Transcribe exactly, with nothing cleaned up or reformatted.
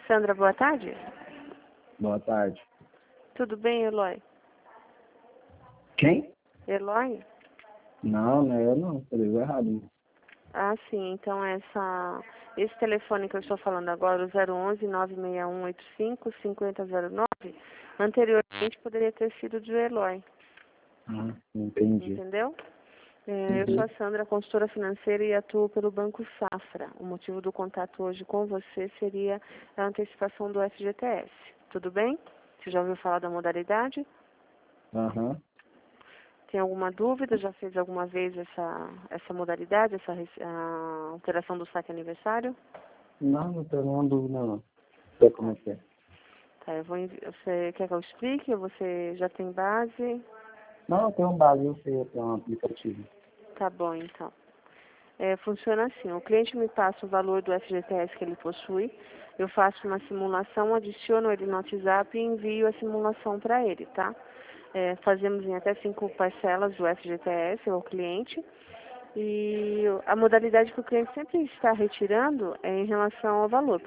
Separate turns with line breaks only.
Sandra, boa tarde.
Boa tarde.
Tudo bem, Eloy?
Quem?
Eloy?
Não, não é eu não, falei errado.
Ah, sim. Então, essa, esse telefone que eu estou falando agora, o zero onze, nove seis um oito cinco, cinco zero zero nove, anteriormente poderia ter sido de Eloy.
Ah, entendi.
Entendeu? É, eu
Uhum.
sou a Sandra, consultora financeira e atuo pelo Banco Safra. O motivo do contato hoje com você seria a antecipação do F G T S. Tudo bem? Você já ouviu falar da modalidade?
Aham.
Tem alguma dúvida? Já fez alguma vez essa, essa modalidade, essa res- a alteração do saque aniversário?
Não, não tenho nenhuma dúvida não. Sei como é que é.
Tá, eu vou envi- você quer que eu explique? Ou você já tem base?
Não, eu tenho um base, eu sei, eu tenho um aplicativo.
Tá bom, então. É, funciona assim, o cliente me passa o valor do F G T S que ele possui, eu faço uma simulação, adiciono ele no WhatsApp e envio a simulação para ele, tá? É, fazemos em até cinco parcelas do F G T S ao cliente e a modalidade que o cliente sempre está retirando é em relação ao valor.